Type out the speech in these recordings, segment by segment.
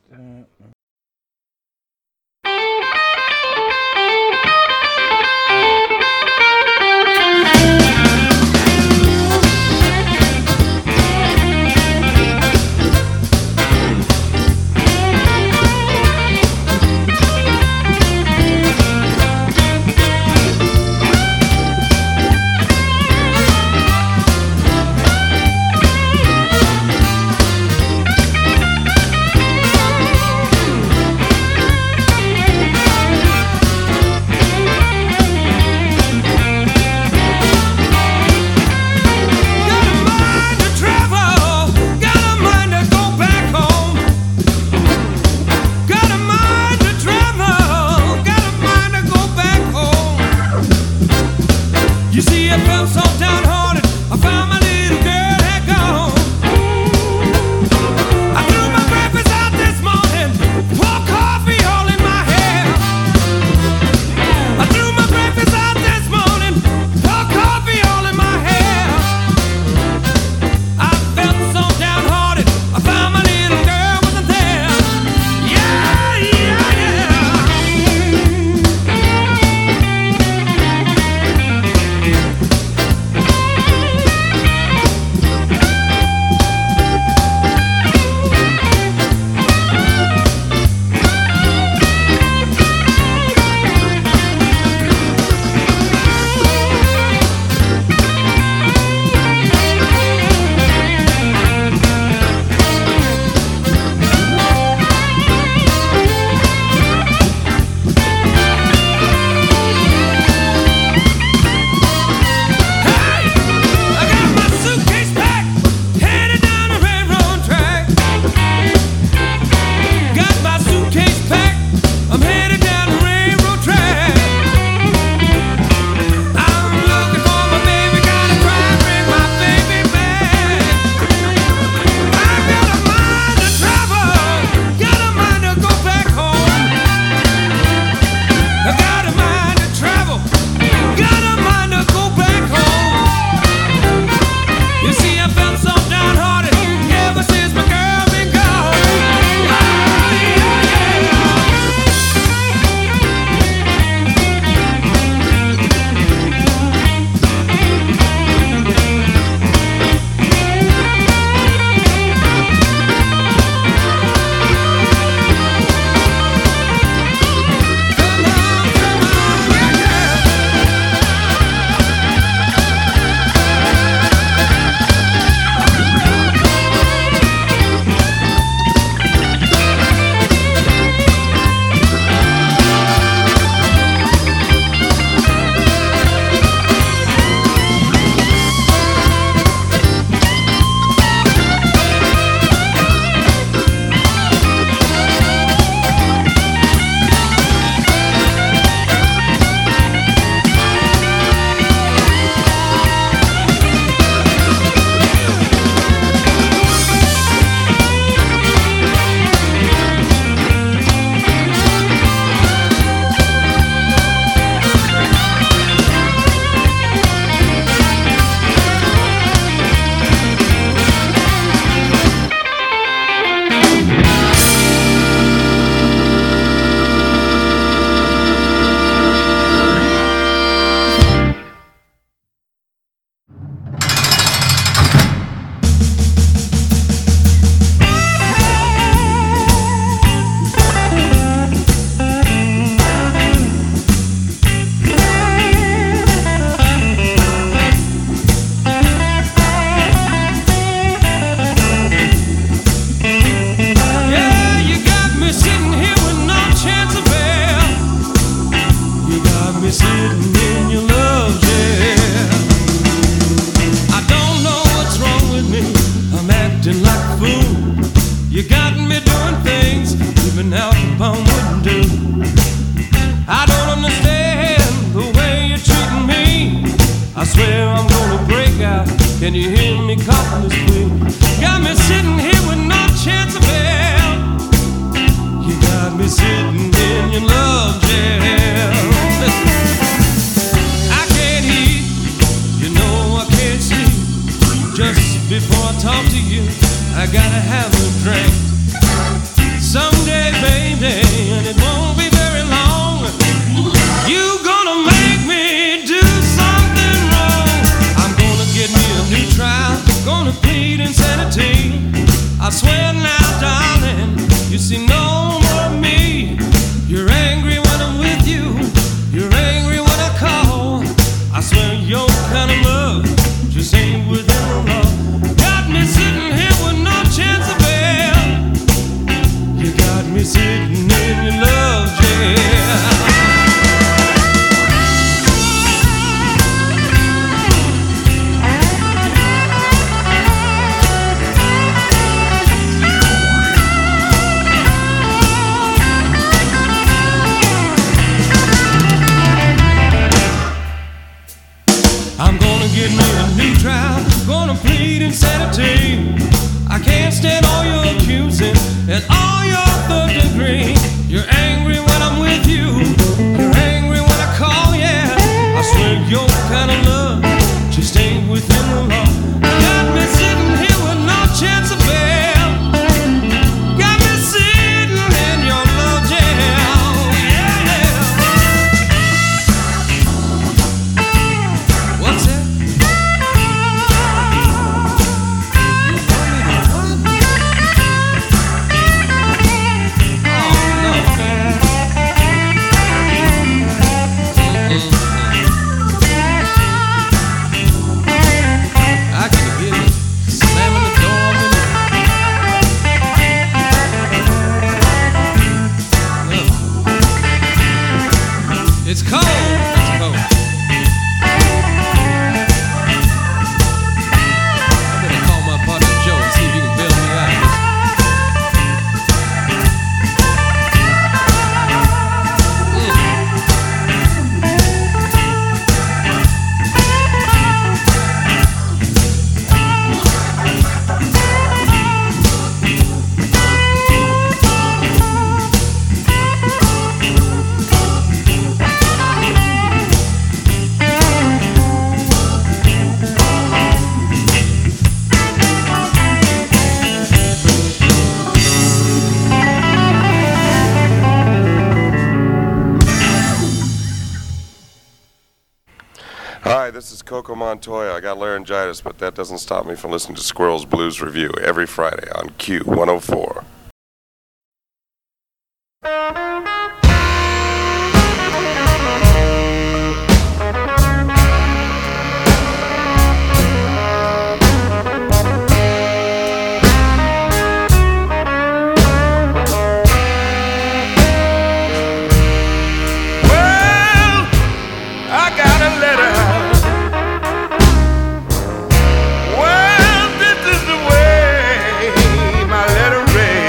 Can you hear me calling this way? Got me sitting here with no chance of hell. You got me sitting in your love jail. Listen, I can't hear, you know I can't see. Just before I talk to you, I gotta have a drink. Some swear now, darling, you see no more of me. You're angry when I'm with you. You're angry when I call. I swear your kind of love just ain't within the law. Got me sitting here with no chance of bail. You got me sitting in your love jail. I'm gonna get me a new trial, gonna plead insanity. I can't stand all your accusing and all your third degree. You're angry when I'm with you, you're angry when I call, yeah. I swear your kind of love just ain't within the law. Got me sitting here with no chance of bail. Got me sitting in your love jail, yeah. What's that? It's cold. It's cold. I better call my partner Joe and see if he can bail me out. Hi, this is Coco Montoya. I got laryngitis, but that doesn't stop me from listening to Squirrel's Blues Review every Friday on Q104. Well, this is the way my letter read.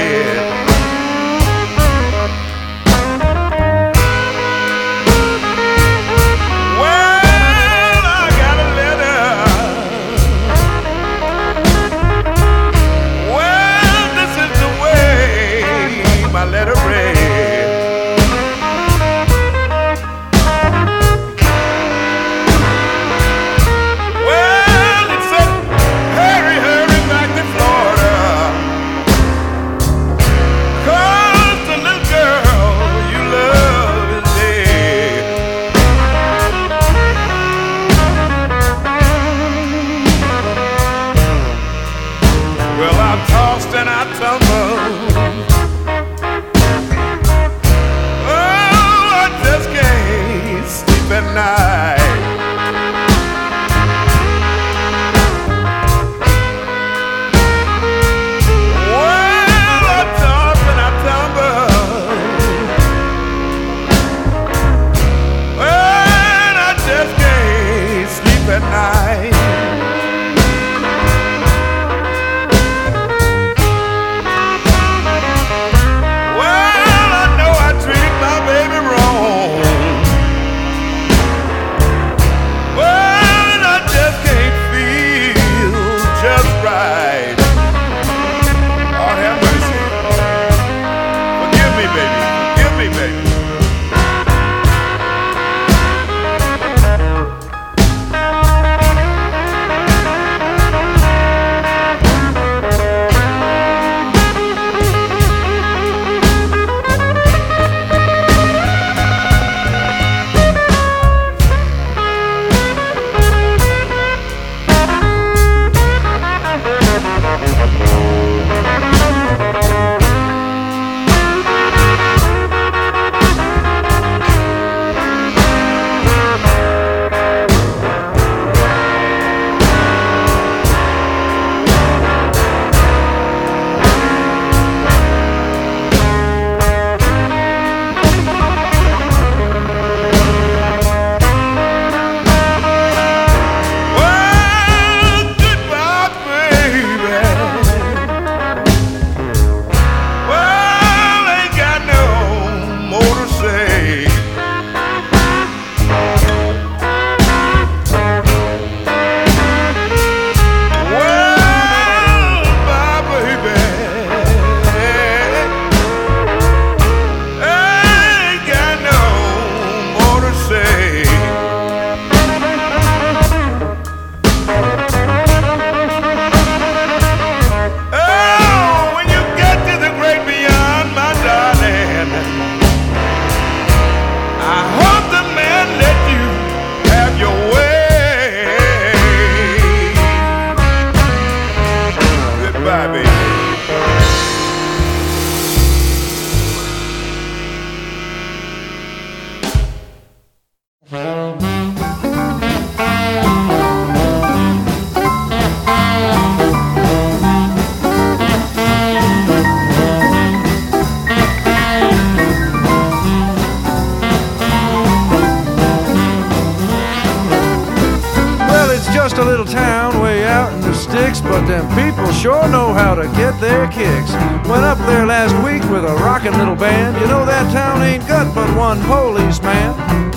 them people sure know how to get their kicks. Went up there last week with a rockin' little band. You know that town ain't got but one policeman.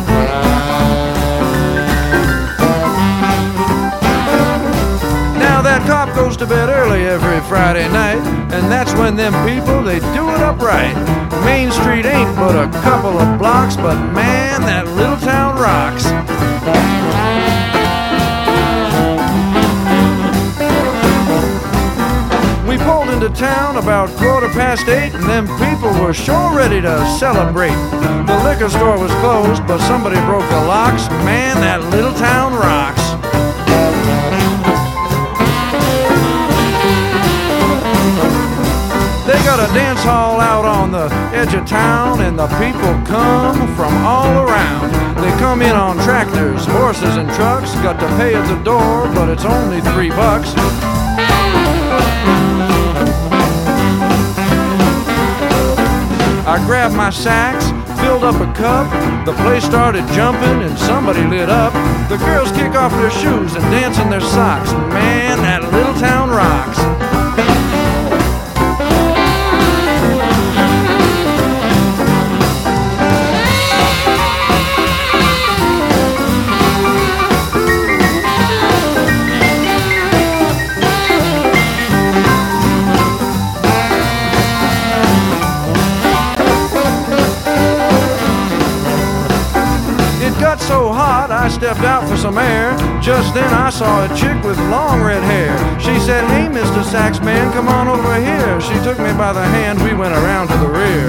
Now that cop goes to bed early every Friday night, and that's when them people, they do it up right. Main Street ain't but a couple of blocks, but man, that little town rocks. We pulled into town about 8:15, and them people were sure ready to celebrate. The liquor store was closed, but somebody broke the locks. Man, that little town rocks. They got a dance hall out on the edge of town, and the people come from all around. They come in on tractors, horses, and trucks. Got to pay at the door, but it's only $3. I grabbed my sacks, filled up a cup. The place started jumping and somebody lit up. The girls kick off their shoes and dance in their socks. Man, that little town rocks. So hot, I stepped out for some air. Just then I saw a chick with long red hair. She said, "Hey, Mr. Sax Man, come on over here." She took me by the hand, we went around to the rear.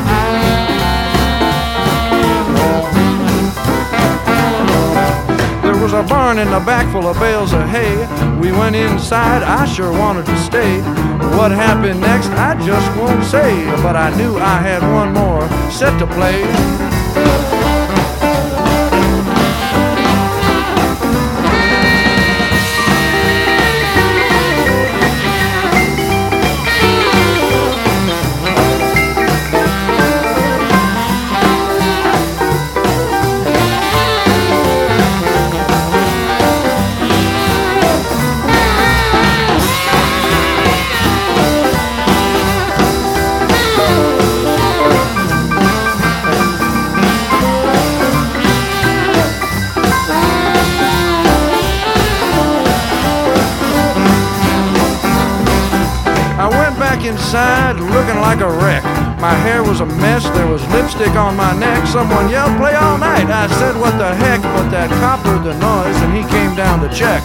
There was a barn in the back full of bales of hay. We went inside, I sure wanted to stay. What happened next, I just won't say, but I knew I had one more set to play. Inside, looking like a wreck. My hair was a mess, there was lipstick on my neck. Someone yelled, "Play all night." I said, "What the heck?" But that cop heard the noise and he came down to check.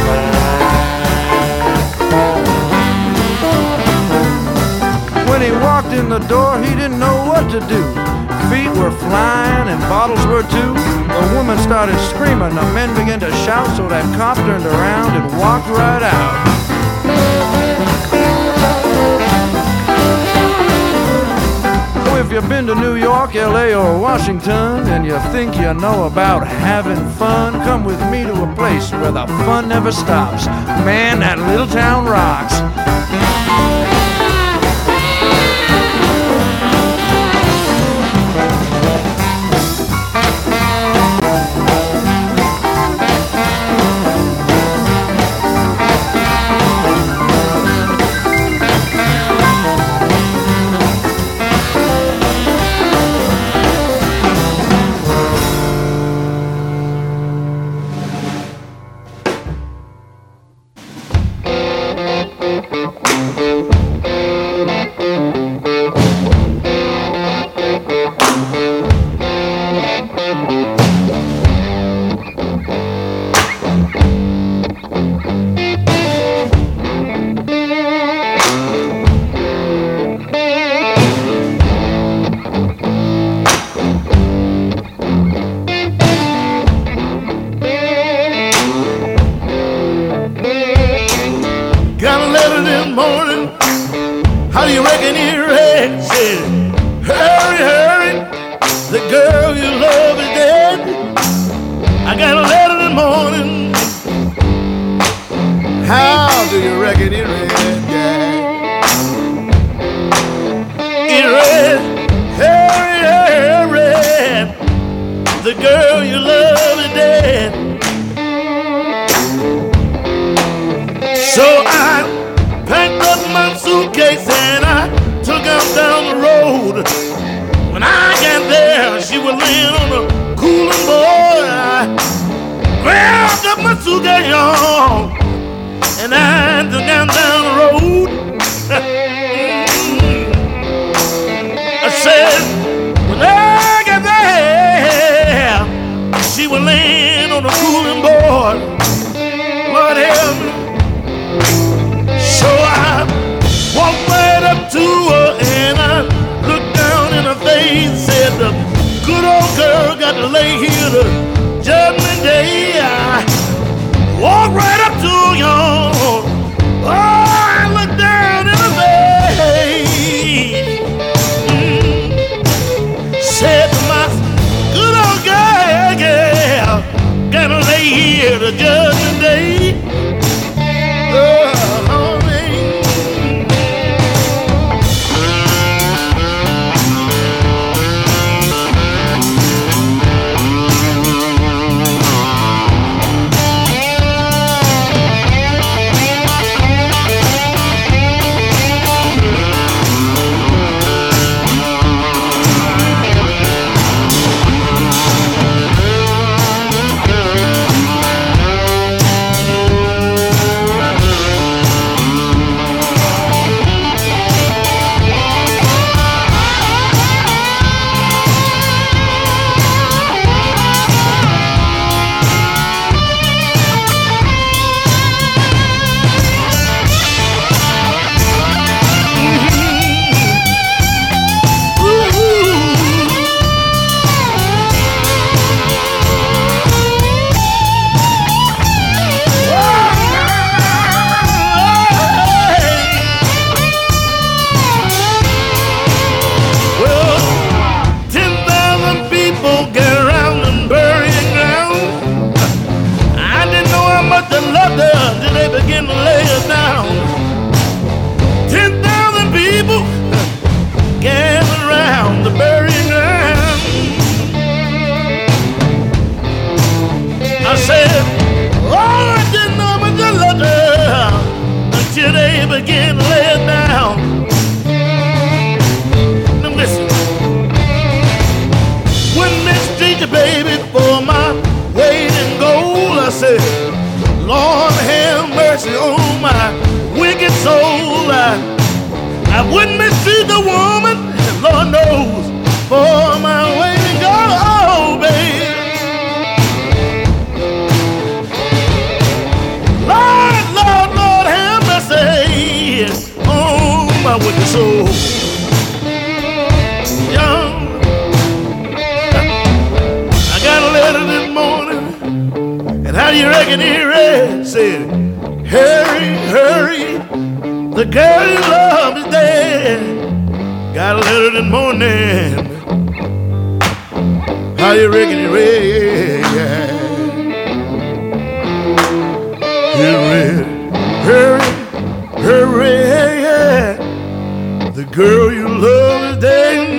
When he walked in the door, he didn't know what to do. Feet were flying and bottles were too. The woman started screaming, the men began to shout, so that cop turned around and walked right out. If you've been to New York, LA, or Washington, and you think you know about having fun, come with me to a place where the fun never stops. Man, that little town rocks. How do you reckon he read? Said, hurry, hurry, the girl you love is dead. I got a letter in the morning. How do you reckon he read? It read, hurry, hurry, the girl you love is dead. So I down the road. When I got there, she was laying on the cooling board. I grabbed up my suitcase, y'all, and I took down the road. I said, when I got there, she was laying on the cooling board. Lord help me. So I walked right up to her and I looked down in her face, said, the good old girl got to lay here to Judgment Day. I walked right up to her, y'all. Oh, I looked down in her face. Said to my good old girl, gotta lay here to Judgment Day. I wouldn't mistreat the woman, Lord knows, for my way to go, oh, baby. Lord, Lord, Lord, have mercy on my wicked soul. Young, I got a letter this morning, and how do you reckon he read? Said, hurry, hurry, the girl you love is dead. Got a letter this morning. How you reckon it read? It read, hurry, hurry, the girl you love is dead.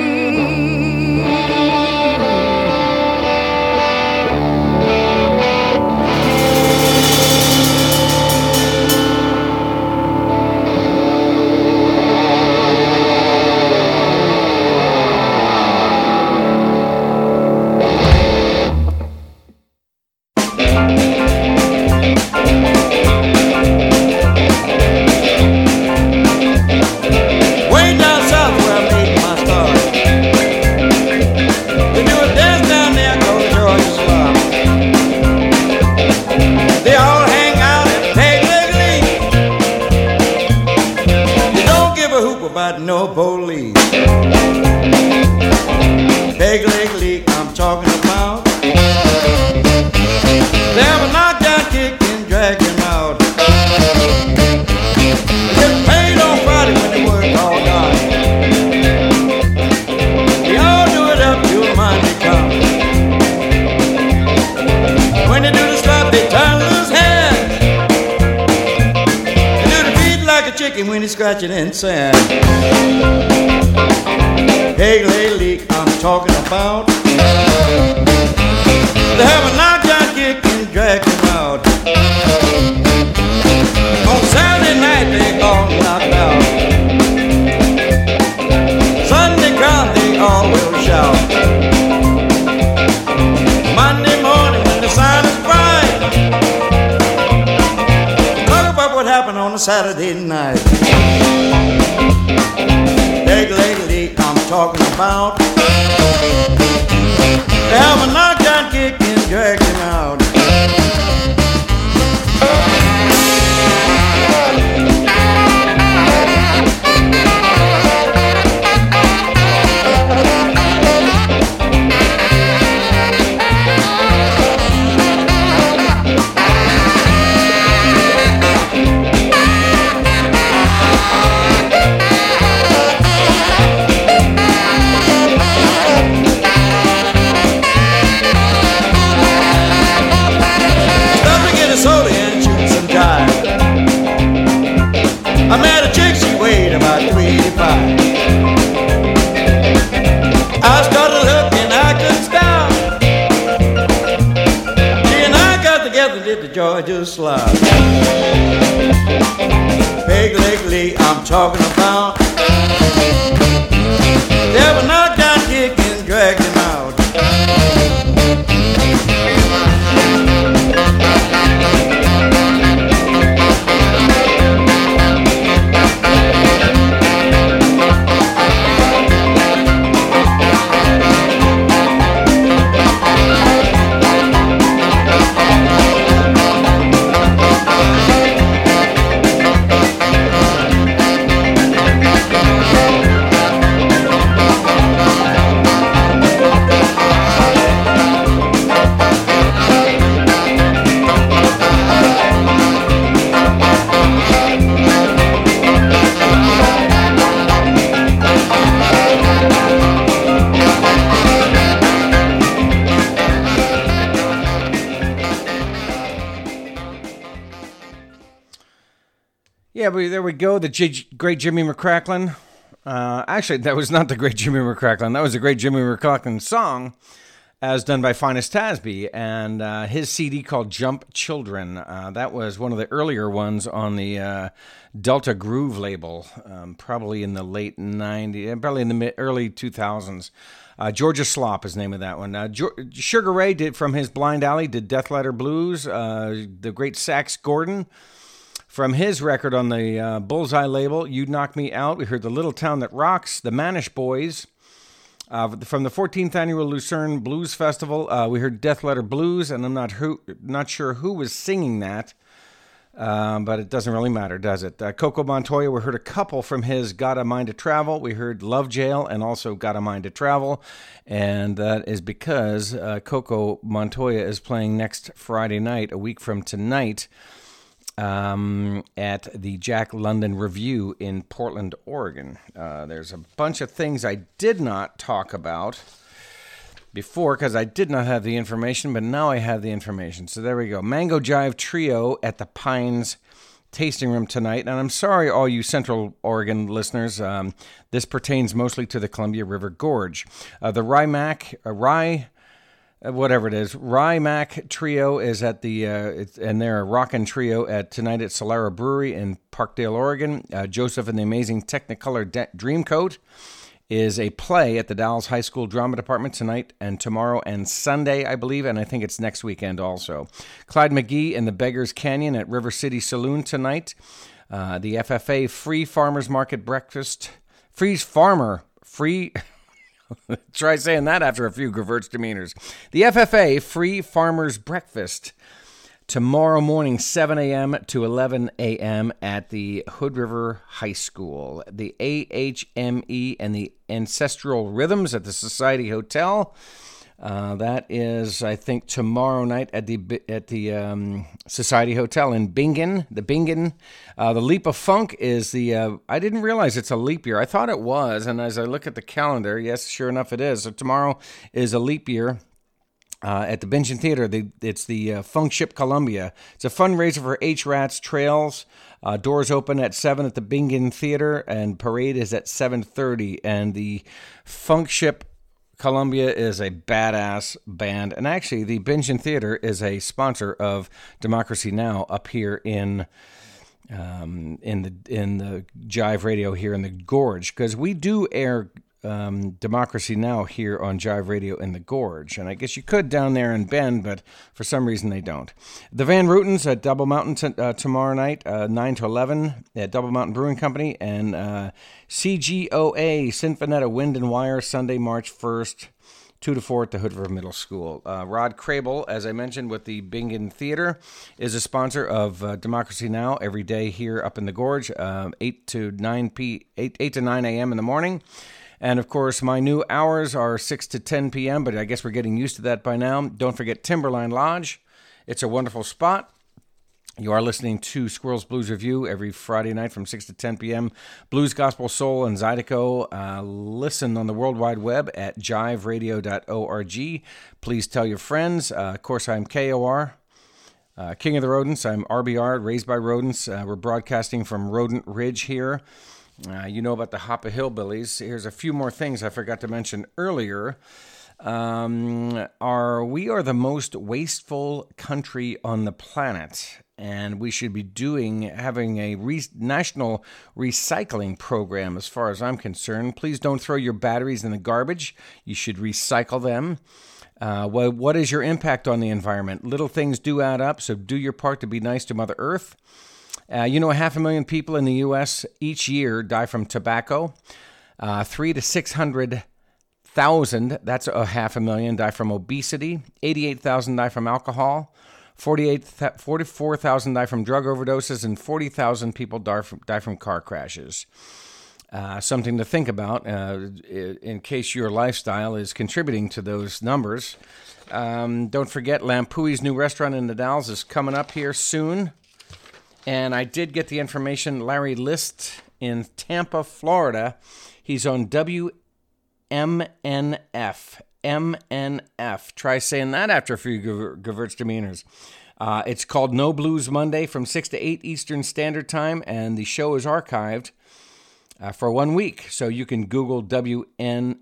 No police. Peg leg leak, I'm talking about. They have a knockdown kick and drag him out. They get paid on Friday when they work all night. They all do it up to a Monday come. When they do the slap, they turn loose hands. They do the beat like a chicken when he's scratching inside. Peg leg leak, I'm talking about. They have a knockdown kick and drag him out. On Saturday night they call him knocked out. a Saturday night. Leg, I'm talking about. Have a knockdown kick and drag him out. I met a chick, she weighed about 385. I started looking, I couldn't stop. She and I got together, did the Georgia slide. Peg Leg Lee, I'm talking about. They have a knockdown kick and dragged him out. Yeah, but there we go. The great Jimmy McCracklin. Actually, that was not the great Jimmy McCracklin. That was the great Jimmy McCracklin song, as done by Finest Tasby, and his CD called Jump Children. That was one of the earlier ones on the Delta Groove label, probably in the late 90s, probably in the early 2000s. Georgia Slop is the name of that one. Sugar Ray did, from his Blind Alley, did Death Letter Blues. The great Sax Gordon, from his record on the Bullseye label, You Knock Me Out, we heard The Little Town That Rocks, the Manish Boys. From the 14th Annual Lucerne Blues Festival, we heard Death Letter Blues, and I'm not sure who was singing that, but it doesn't really matter, does it? Coco Montoya, we heard a couple from his Got a Mind to Travel. We heard Love Jail and also Got a Mind to Travel, and that is because Coco Montoya is playing next Friday night, a week from tonight, at the Jack London Review in Portland, Oregon. There's a bunch of things I did not talk about before because I did not have the information, but now I have the information. So there we go. Mango Jive Trio at the Pines Tasting Room tonight. And I'm sorry, all you Central Oregon listeners, this pertains mostly to the Columbia River Gorge. The Rye Mac Trio is at the, and they're a rockin' trio tonight at Solara Brewery in Parkdale, Oregon. Joseph and the Amazing Technicolor Dreamcoat is a play at the Dalles High School Drama Department tonight and tomorrow and Sunday, I believe, and I think it's next weekend also. Clyde McGee and the Beggar's Canyon at River City Saloon tonight. The FFA Free Farmers Market Breakfast. Try saying that after a few Gewürztraminer. The FFA Free Farmers Breakfast tomorrow morning, 7 a.m. to 11 a.m. at the Hood River High School. The AHME and the Ancestral Rhythms at the Society Hotel. That is, I think, tomorrow night at the Society Hotel in Bingen. The Bingen. The Leap of Funk is the. I didn't realize it's a leap year. I thought it was, and as I look at the calendar, yes, sure enough, it is. So tomorrow is a leap year. At the Bingen Theater, it's the Funk Ship Columbia. It's a fundraiser for H-Rats Trails. Doors open at 7 at the Bingen Theater, and parade is at 7:30. And the Funk Ship Columbia is a badass band, and actually the Bingen Theater is a sponsor of Democracy Now! Up here in the Jive Radio here in the Gorge, because we do air Democracy Now! Here on Jive Radio in the Gorge. And I guess you could down there in Bend, but for some reason they don't. The Van Rootens at Double Mountain tomorrow night, 9 to 11 at Double Mountain Brewing Company. And CGOA, Sinfonetta Wind and Wire, Sunday, March 1st, 2 to 4 at the Hood River Middle School. Rod Crable, as I mentioned, with the Bingen Theater, is a sponsor of Democracy Now! Every day here up in the Gorge, 8 to 9 a.m. in the morning. And, of course, my new hours are 6 to 10 p.m., but I guess we're getting used to that by now. Don't forget Timberline Lodge. It's a wonderful spot. You are listening to Squirrels Blues Review every Friday night from 6 to 10 p.m. Blues, Gospel, Soul, and Zydeco. Listen on the World Wide Web at jiveradio.org. Please tell your friends. Of course, I'm KOR, King of the Rodents. I'm RBR, Raised by Rodents. We're broadcasting from Rodent Ridge here. You know about the Hoppa Hillbillies. Here's a few more things I forgot to mention earlier. We are the most wasteful country on the planet, and we should be having a national recycling program as far as I'm concerned. Please don't throw your batteries in the garbage. You should recycle them. What is your impact on the environment? Little things do add up, so do your part to be nice to Mother Earth. 500,000 people in the U.S. each year die from tobacco. 300,000 to 600,000, that's 500,000, die from obesity. 88,000 die from alcohol. 44,000 die from drug overdoses, and 40,000 people die from car crashes. Something to think about in case your lifestyle is contributing to those numbers. Don't forget, Lampui's new restaurant in the Dalles is coming up here soon. And I did get the information. Larry List in Tampa, Florida. He's on WMNF. MNF. Try saying that after a few Gewürztraminers. It's called No Blues Monday from 6 to 8 Eastern Standard Time, and the show is archived for 1 week. So you can Google WMNF,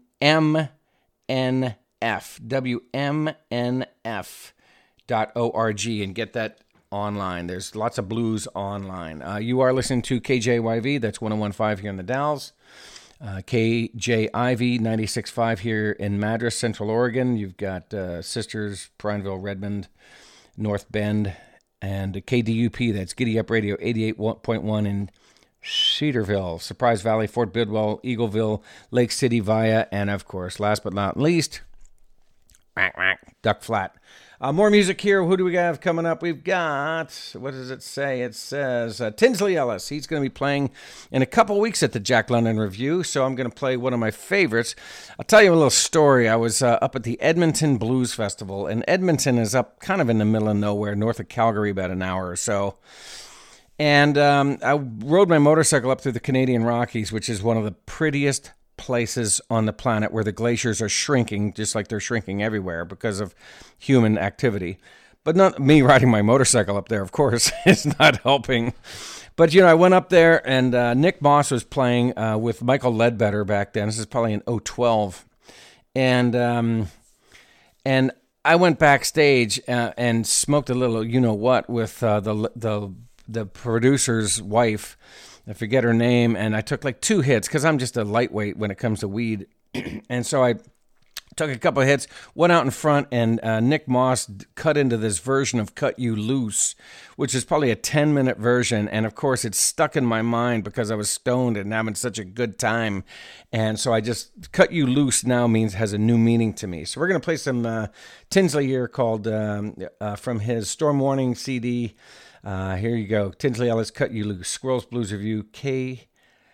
WMNF.org, and get that online. There's lots of blues online. You are listening to KJYV, that's 101.5 here in the Dalles. KJIV 96.5 here in Madras, Central Oregon. You've got Sisters, Prineville, Redmond, North Bend, and KDUP, that's Giddy Up Radio 88.1 in Cedarville, Surprise Valley, Fort Bidwell, Eagleville, Lake City, Via, and of course, last but not least, Duck Flat. More music here. Who do we have coming up? We've got, what does it say? It says Tinsley Ellis. He's going to be playing in a couple weeks at the Jack London Review, so I'm going to play one of my favorites. I'll tell you a little story. I was up at the Edmonton Blues Festival, and Edmonton is up kind of in the middle of nowhere, north of Calgary, about an hour or so. And I rode my motorcycle up through the Canadian Rockies, which is one of the prettiest places on the planet, where the glaciers are shrinking, just like they're shrinking everywhere because of human activity. But not me riding my motorcycle up there, of course, is not helping. But, I went up there, and Nick Moss was playing with Michael Ledbetter back then. This is probably in 2012. And I went backstage and smoked a little you-know-what with the producer's wife. I forget her name, and I took like 2 hits because I'm just a lightweight when it comes to weed. And so I took a couple of hits, went out in front, and Nick Moss cut into this version of Cut You Loose, which is probably a 10-minute version. And, of course, it's stuck in my mind because I was stoned and having such a good time. And so I just, Cut You Loose now has a new meaning to me. So we're going to play some Tinsley here called, from his Storm Warning CD. Here you go. Tinsley Ellis, Cut You Loose. Squirrels Blues Review, KJYV,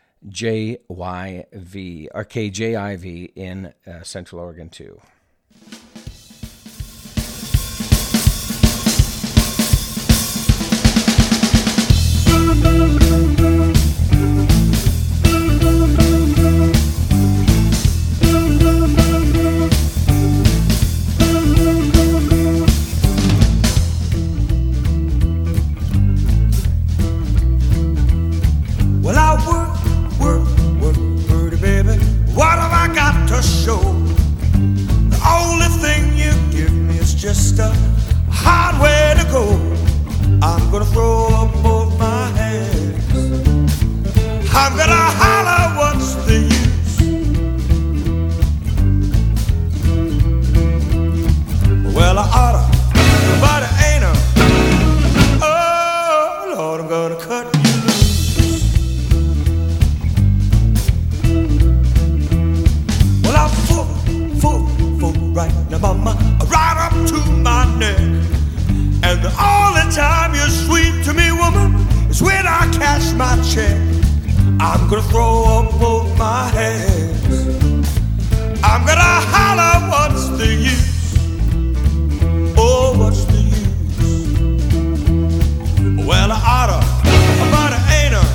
or KJIV in Central Oregon, too. Well, I work, pretty baby. What have I got to show? check, I'm gonna throw up both my hands. I'm gonna holler, what's the use? Oh, what's the use? Well, I oughta, but I ain't a.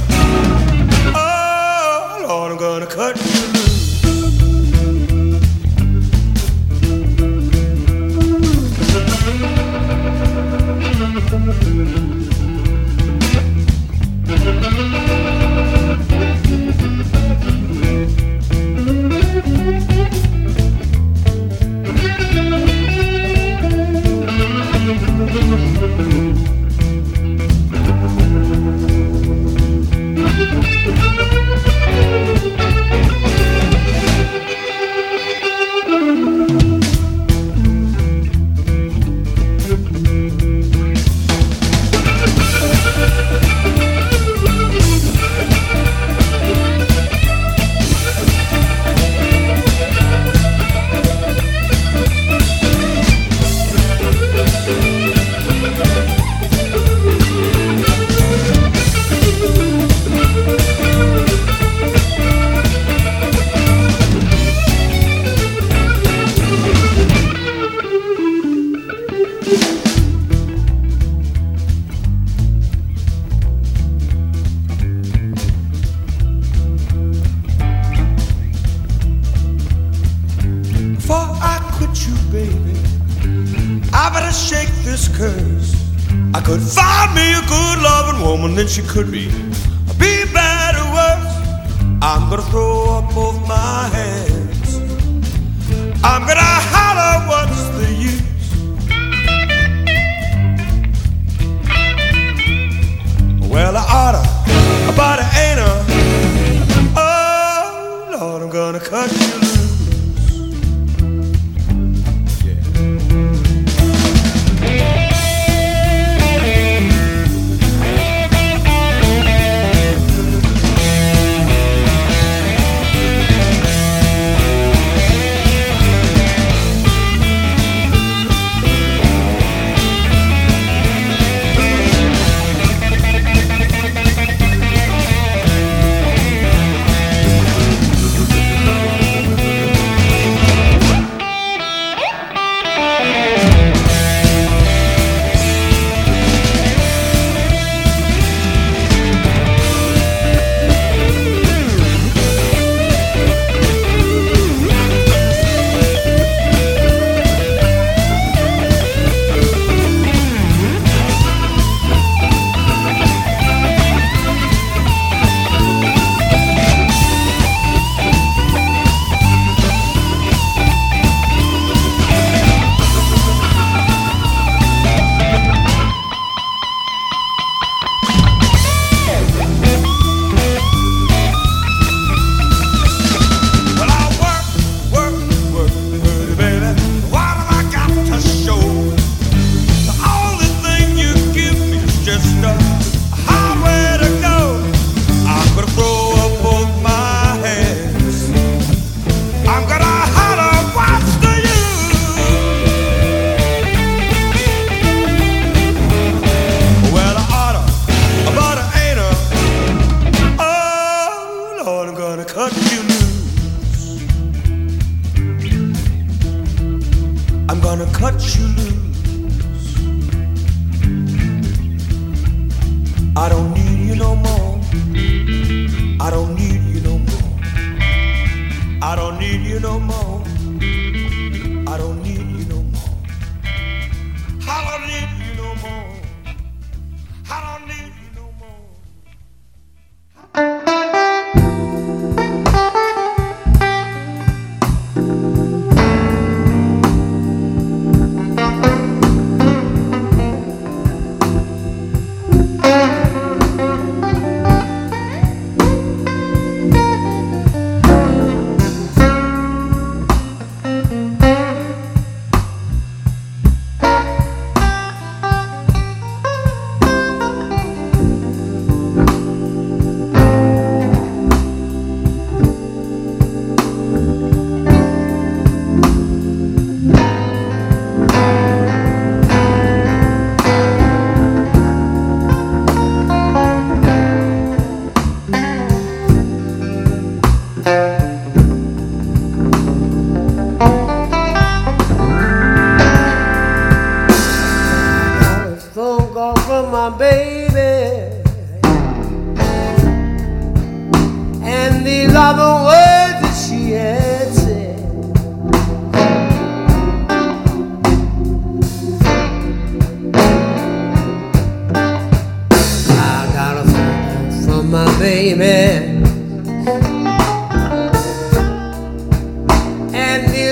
Oh, Lord, I'm gonna cut you loose. Then she could be bad or worse. I'm gonna throw up both my hands. I'm gonna holler, what's the use? Well, I oughta, but I ain't a. Oh, Lord, I'm gonna cut you loose.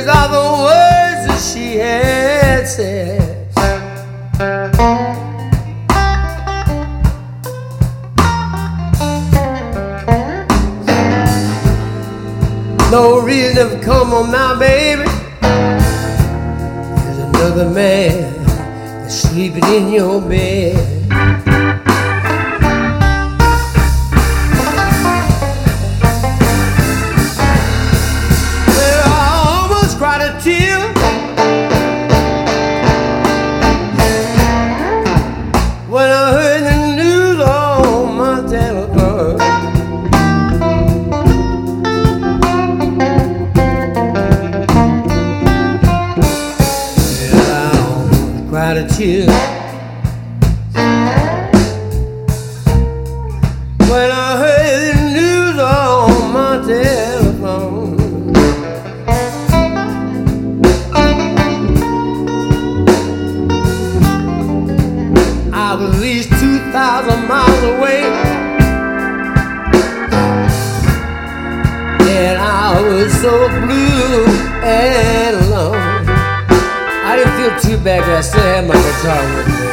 These are the words that she had said. No reason to come on now, baby. There's another man that's sleeping in your bed. Well, I almost cried a tear when I heard the news on my telephone. Cried a tear when I heard the news on my telephone. I was at least 2,000 miles away, and I was so blue and alone. I didn't feel too bad because I still had my guitar with me.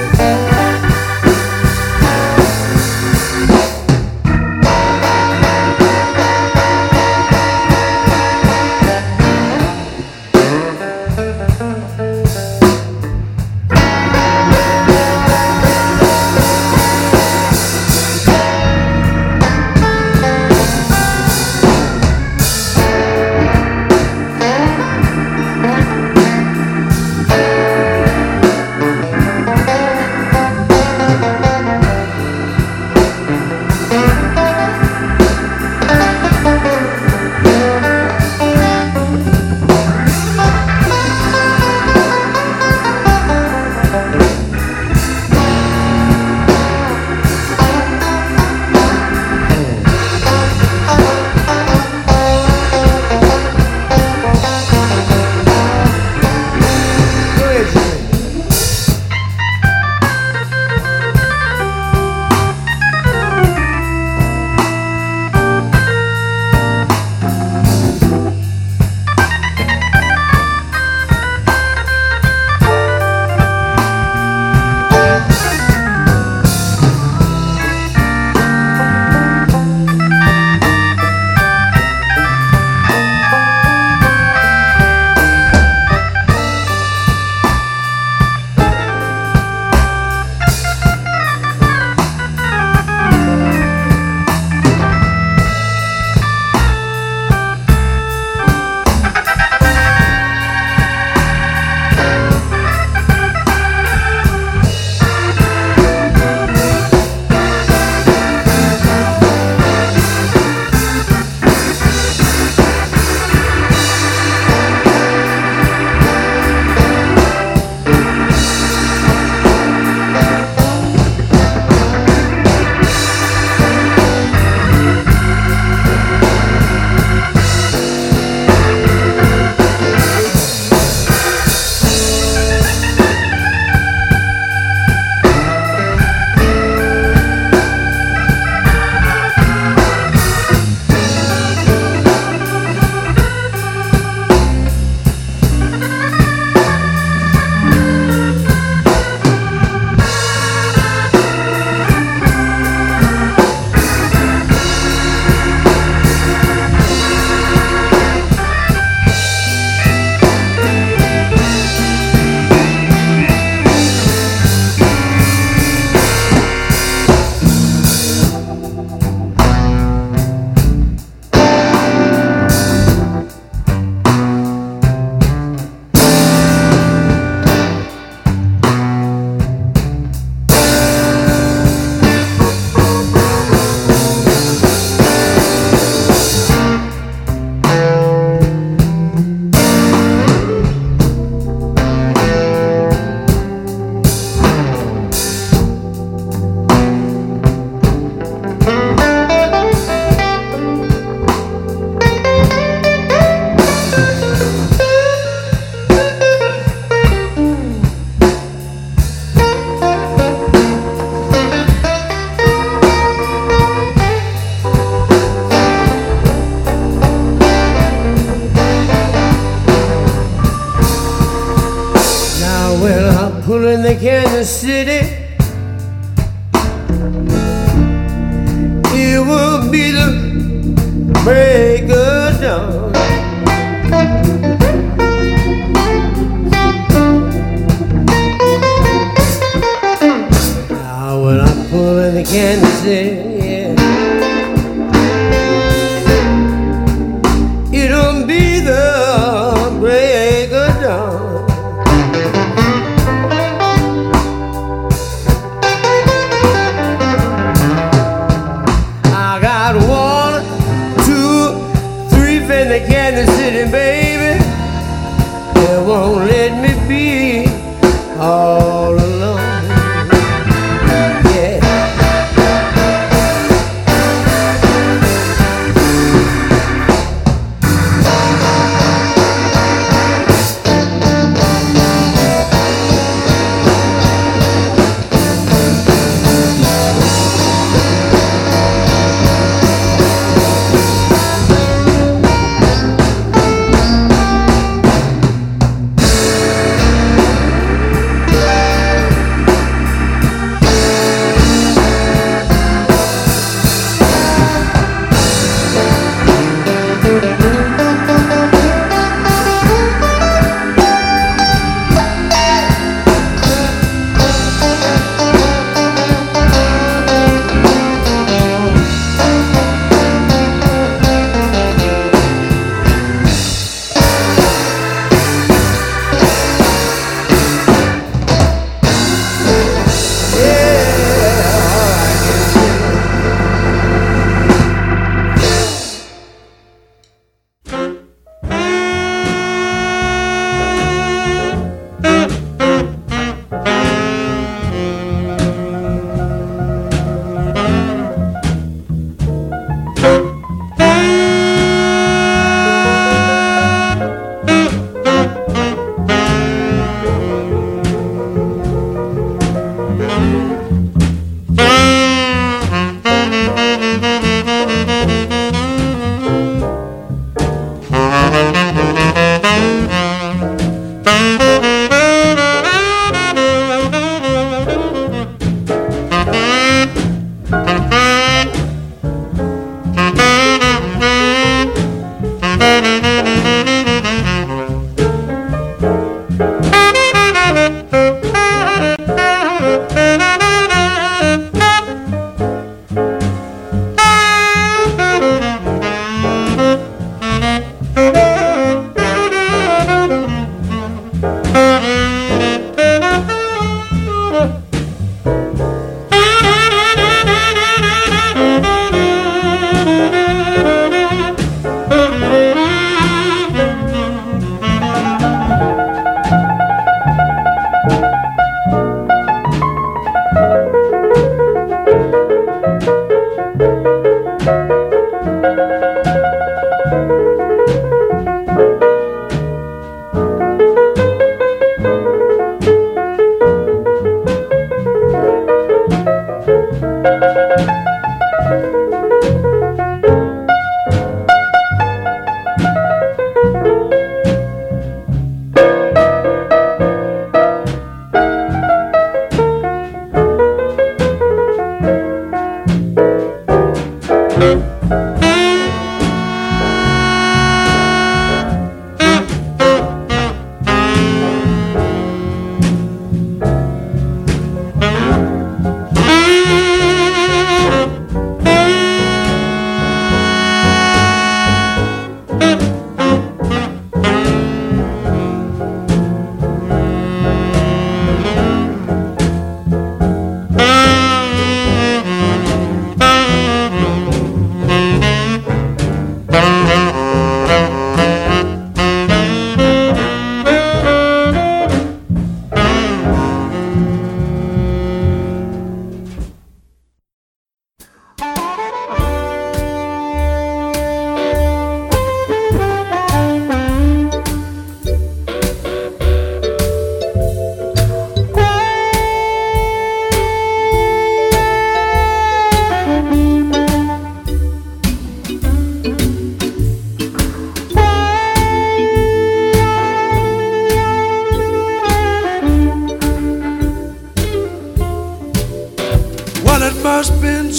pulling the Kansas City, it will be the break of dawn. Now when I'm pulling the Kansas City, yeah, it'll be the break of dawn. I got 1, 2, 3 from the Kansas City, baby. They won't let me be all alone. Yeah.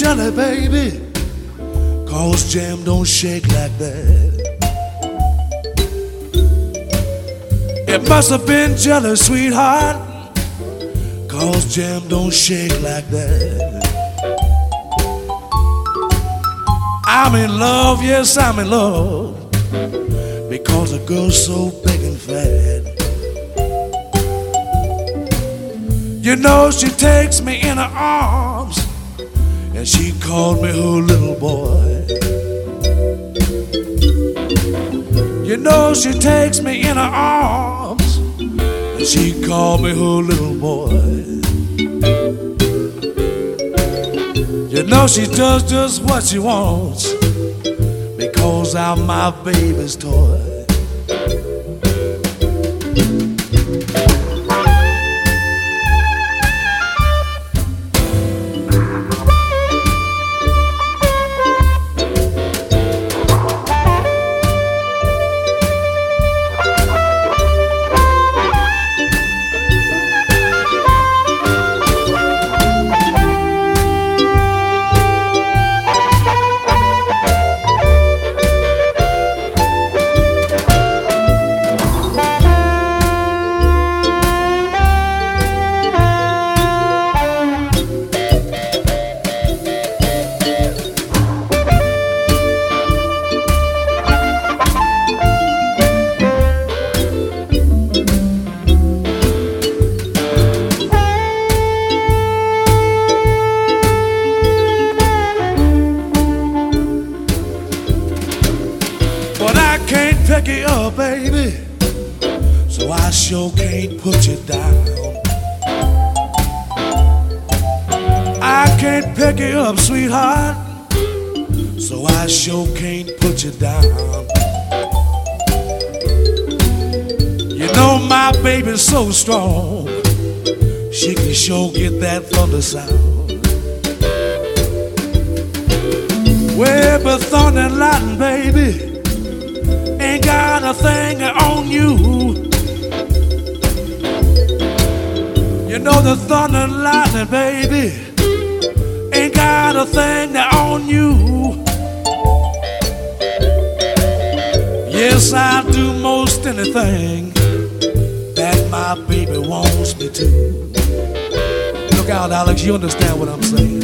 jelly, baby, 'cause jam don't shake like that. It must have been jelly, sweetheart, 'cause jam don't shake like that. I'm in love, yes, I'm in love, because the girl's so big and fat. You know she takes me in her arms, and she called me her little boy. You know she takes me in her arms, and she called me her little boy. You know she does just what she wants, because I'm my baby's toy. Pick you up, baby, so I sure can't put you down. I can't pick you up, sweetheart, so I sure can't put you down. You know my baby's so strong, she can sure get that thunder sound. Well, but thunder and lightning, baby, ain't got a thing on you. You know the thunder and lightning, baby, ain't got a thing on you. Yes, I do most anything that my baby wants me to. Look out, Alex, you understand what I'm saying.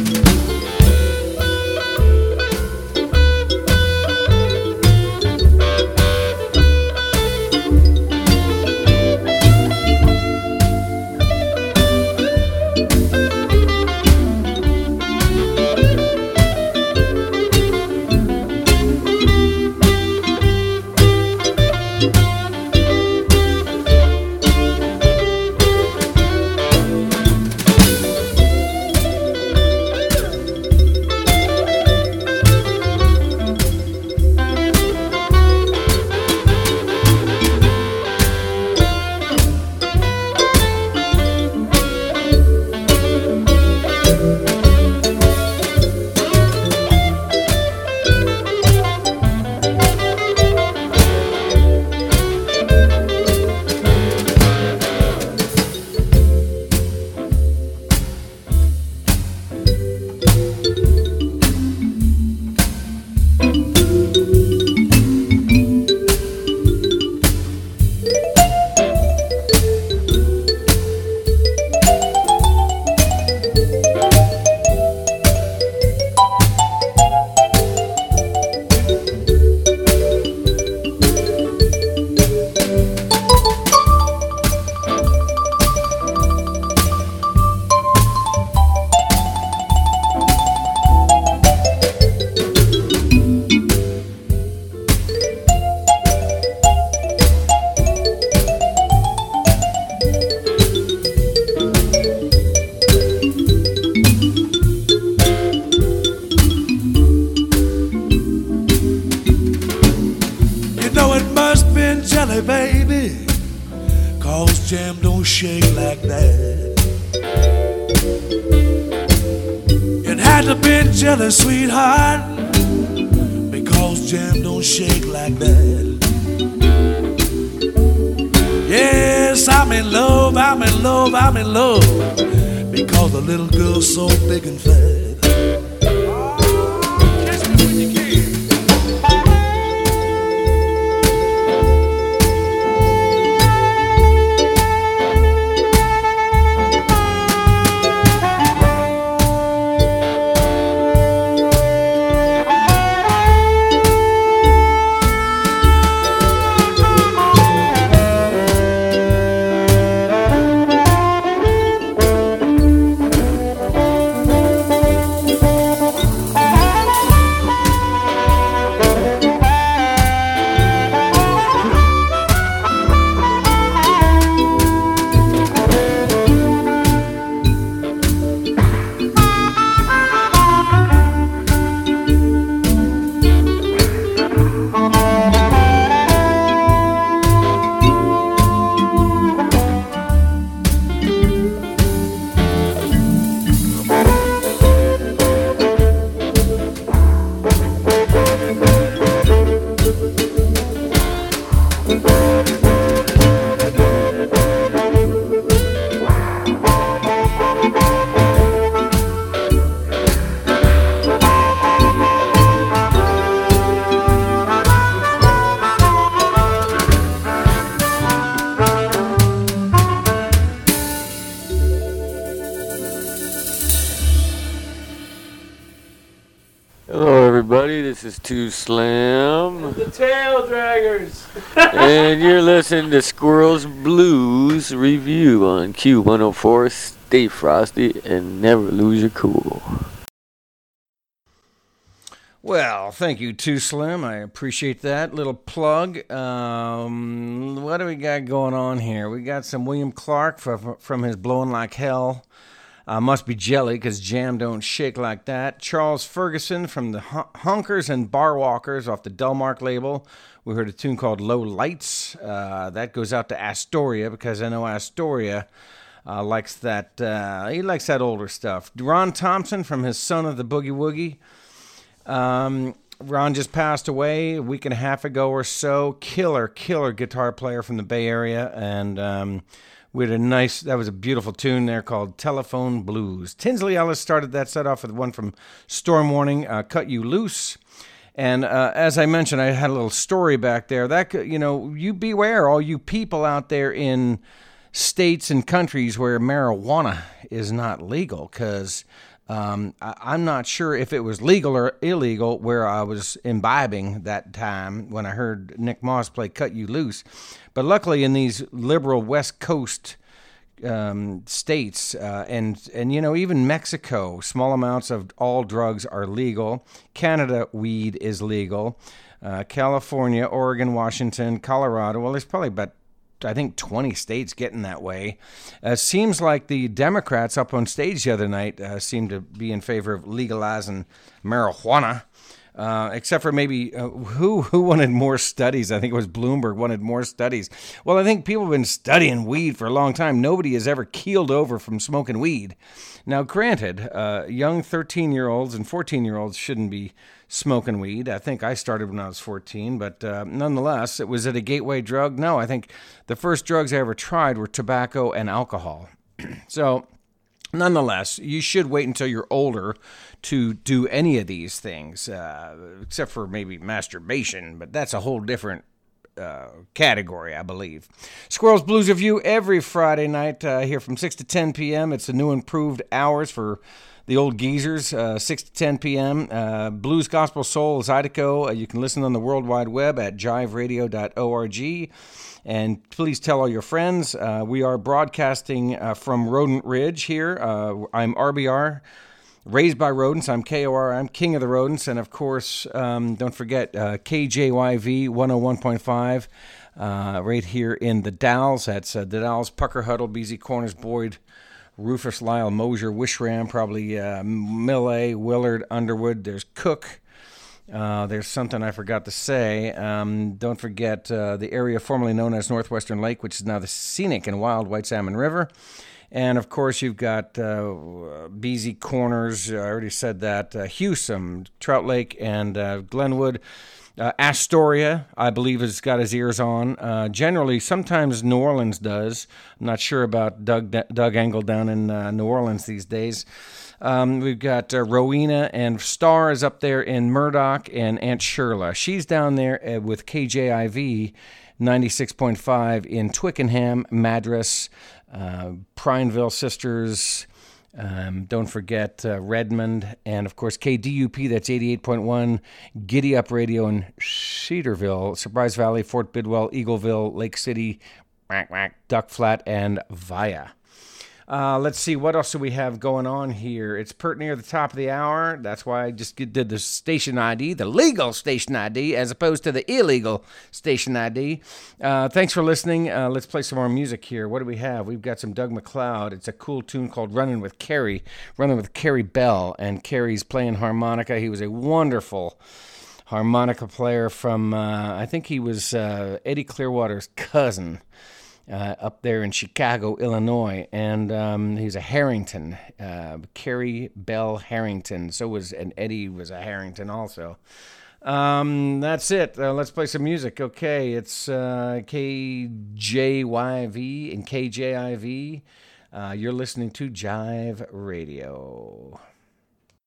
jelly, baby, 'cause jam don't shake like that. It had to be jelly, sweetheart, because jam don't shake like that. Yes, I'm in love, I'm in love, I'm in love, because the little girl's so big and fat. Hello, everybody. This is Too Slim. The Tail Draggers. And you're listening to Squirrels Blues Review on Q104. Stay frosty and never lose your cool. Well, thank you, Too Slim. I appreciate that little plug. What do we got going on here? We got some William Clark from his Blowin' Like Hell. Must be jelly, because jam don't shake like that. Charles Ferguson from the Hunkers and Barwalkers off the Delmark label. We heard a tune called Low Lights. That goes out to Astoria, because I know Astoria likes that. He likes that older stuff. Ron Thompson from his Son of the Boogie Woogie. Ron just passed away a week and a half ago or so. Killer guitar player from the Bay Area. And we had that was a beautiful tune there called Telephone Blues. Tinsley Ellis started that set off with one from Storm Warning, Cut You Loose. And as I mentioned, I had a little story back there. That, you beware, all you people out there in states and countries where marijuana is not legal, because I'm not sure if it was legal or illegal where I was imbibing that time when I heard Nick Moss play Cut You Loose. But luckily in these liberal West Coast states and even Mexico, small amounts of all drugs are legal. Canada, weed is legal. California, Oregon, Washington, Colorado, well, there's probably about I think 20 states getting that way. Seems like the Democrats up on stage the other night seem to be in favor of legalizing marijuana, except for maybe who wanted more studies? I think it was Bloomberg wanted more studies. Well, I think people have been studying weed for a long time. Nobody has ever keeled over from smoking weed. Now, granted, young 13-year-olds and 14-year-olds shouldn't be smoking weed. I think I started when I was 14, but nonetheless, was it a gateway drug? No, I think the first drugs I ever tried were tobacco and alcohol. So, nonetheless, you should wait until you're older to do any of these things, except for maybe masturbation, but that's a whole different category, I believe. Squirrels Blues Review every Friday night here from 6 to 10 p.m. It's the new improved hours for the old geezers, 6 to 10 p.m. Blues, Gospel, Soul, Zydeco. You can listen on the World Wide Web at jiveradio.org. And please tell all your friends. We are broadcasting from Rodent Ridge here. I'm RBR, raised by rodents. I'm KOR. I'm king of the rodents. And, of course, don't forget KJYV 101.5 right here in the Dalles. That's the Dalles, Pucker, Huddle, BZ Corners, Boyd, Rufus, Lyle, Mosier, Wishram, probably Millay, Willard, Underwood. There's Cook. There's something I forgot to say. Don't forget the area formerly known as Northwestern Lake, which is now the scenic and wild White Salmon River. And, of course, you've got BZ Corners. I already said that. Hewsome, Trout Lake, and Glenwood. Astoria, I believe, has got his ears on. Generally, sometimes New Orleans does. I'm not sure about Doug Engel down in New Orleans these days. We've got Rowena and Star is up there in Murdoch, and Aunt Shirla. She's down there with KJIV 96.5 in Twickenham, Madras, Prineville Sisters. Don't forget Redmond, and of course KDUP, that's 88.1, Giddy Up Radio in Cedarville, Surprise Valley, Fort Bidwell, Eagleville, Lake City, Duck Flat, and Via. Let's see, what else do we have going on here? It's pert near the top of the hour. That's why I just did the station ID, the legal station ID, as opposed to the illegal station ID. Thanks for listening. Let's play some more music here. What do we have? We've got some Doug McLeod. It's a cool tune called Running with Carrie Bell, and Carrie's playing harmonica. He was a wonderful harmonica player from, I think he was Eddie Clearwater's cousin. Up there in Chicago, Illinois, and he's a Harrington, Carrie Bell Harrington. So was, and Eddie was a Harrington also. That's it. Let's play some music. Okay, it's KJYV and KJIV. You're listening to Jive Radio.